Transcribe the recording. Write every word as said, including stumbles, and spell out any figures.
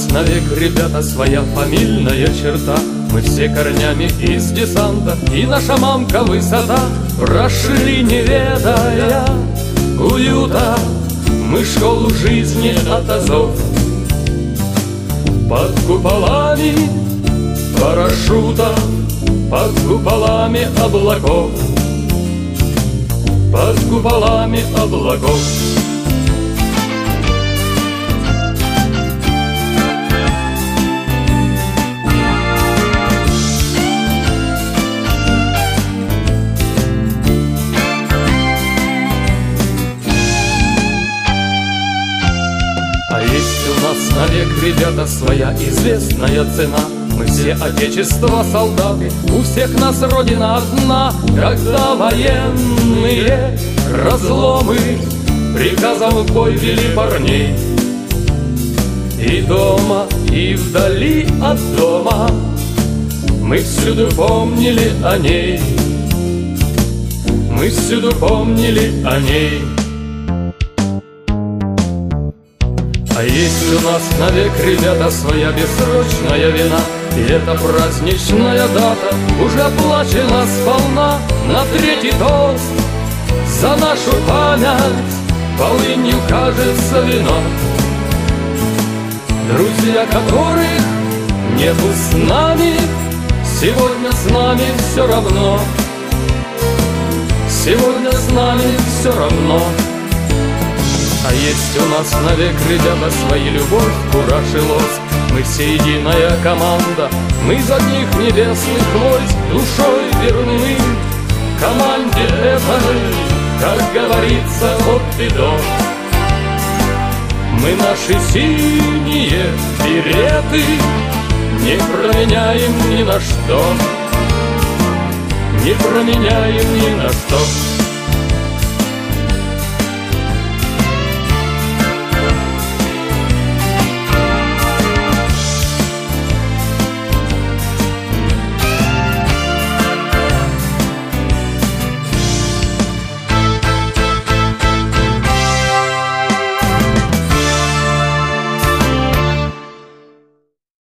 навек, ребята, своя фамильная черта. Мы все корнями из десанта, и наша мамка высота. Прошли, не ведая уюта, мы школу жизни от азов. Под куполами парашюта, под куполами облаков, под куполами облаков. А есть у нас навек, ребята, своя известная цена. Мы все отечество солдаты, у всех нас родина одна. Когда военные разломы приказом в бой вели парней, и дома, и вдали от дома мы всюду помнили о ней, мы всюду помнили о ней. А есть у нас навек, ребята, своя бессрочная вина, и эта праздничная дата уже оплачена сполна. На третий тост за нашу память полынью кажется вино. Друзья, которых нету с нами, сегодня с нами все равно, сегодня с нами все равно. А есть у нас навек, ребята, свои любовь, кураж и лоск. Мы все единая команда, мы из одних небесных войск, душой верны команде этой, как говорится, от и до. Мы наши синие береты не променяем ни на что, не променяем ни на что.